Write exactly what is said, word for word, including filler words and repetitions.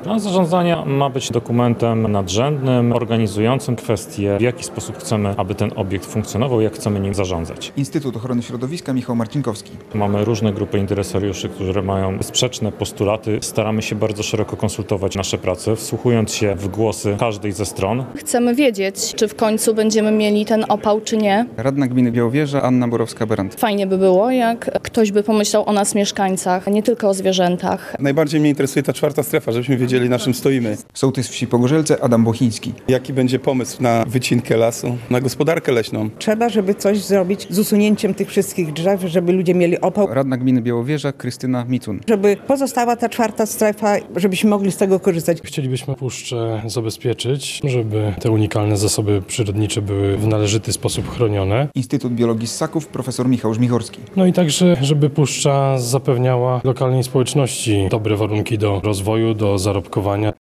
Plan zarządzania ma być dokumentem nadrzędnym, organizującym kwestie, w jaki sposób chcemy, aby ten obiekt funkcjonował, jak chcemy nim zarządzać. Instytut Ochrony Środowiska, Michał Marcinkowski. Mamy różne grupy interesariuszy, którzy mają sprzeczne postulaty. Staramy się bardzo szeroko konsultować nasze prace, wsłuchując się w głosy każdej ze stron. Chcemy wiedzieć, czy w końcu będziemy mieli ten opał, czy nie. Radna Gminy Białowieża, Anna Borowska-Berant. Fajnie by było, jak ktoś by pomyślał o nas mieszkańcach, nie tylko o zwierzętach. Najbardziej mnie interesuje ta czwarta strefa, żebyśmy wiedzieli, na czym stoimy. Sołtys wsi Pogorzelce, Adam Bochiński. Jaki będzie pomysł na wycinkę lasu, na gospodarkę leśną. Trzeba, żeby coś zrobić z usunięciem tych wszystkich drzew, żeby ludzie mieli opał, Radna Gminy Białowieża, Krystyna Micun. żeby pozostała ta czwarta strefa, żebyśmy mogli z tego korzystać. Chcielibyśmy puszczę zabezpieczyć, żeby te unikalne zasoby przyrodnicze były w należyty sposób chronione. Instytut Biologii Ssaków, profesor Michał Żmichorski. No i także, żeby puszcza zapewniała lokalnej społeczności dobre warunki do rozwoju, do zarobkowania.